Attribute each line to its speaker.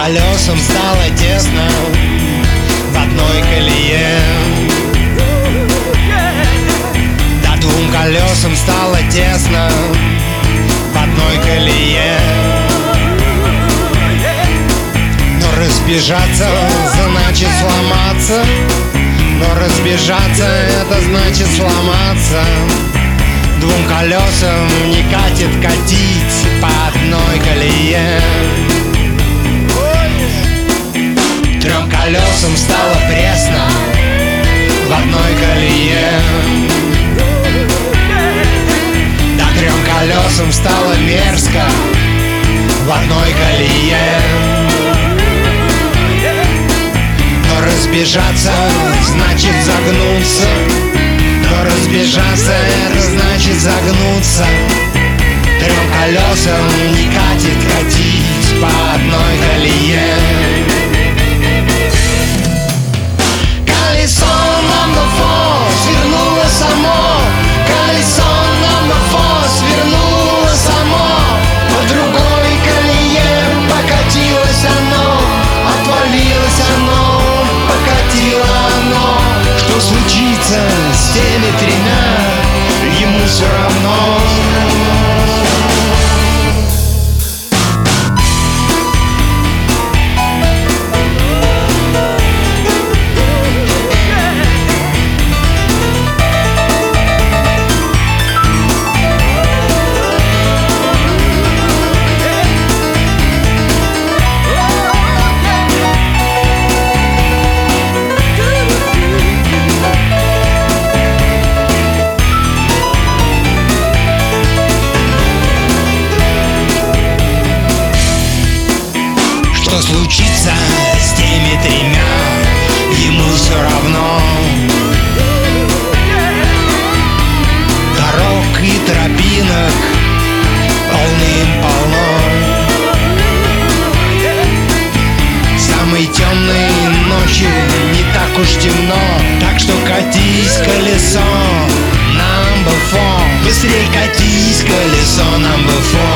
Speaker 1: колесам стало тесно в одной колее. Да, двум колесам стало тесно в одной колее. Но разбежаться значит сломаться. Но разбежаться это значит сломаться. Двум колесам не катит катить по одной колее. Трем колесам стало пресно в одной колее. Да, трем колесам стало мерзко в одной колее. Но разбежаться значит загнуться. Но разбежаться это значит загнуться. Трем колесам не катит катить по одной колее. Колесо number four свернуло само. Колесо number four свернуло само. По другой колее покатилось оно. Отвалилось оно, покатило оно. Что случится с теми тремя, ему все равно. Что случится с теми тремя, ему все равно. Дорог и тропинок полным-полно. Самой темной ночью не так уж темно. Так что катись, колесо number four. Быстрей катись, колесо number four.